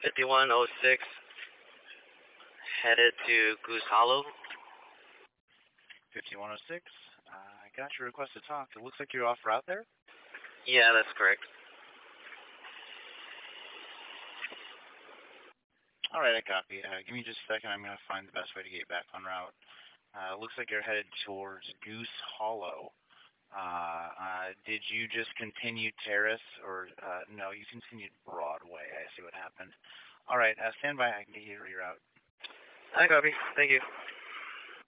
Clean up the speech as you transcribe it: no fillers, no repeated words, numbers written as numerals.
5106, headed to Goose Hollow. 5106. I got your request to talk. It looks like you're off route there. Yeah, that's correct. All right, I copy. Give me just a second. I'm going to find the best way to get back on route. Looks like you're headed towards Goose Hollow. Did you just continue Terrace, or no, you continued Broadway. I see what happened. All right, stand by. I can get you your route. I copy. Thank you.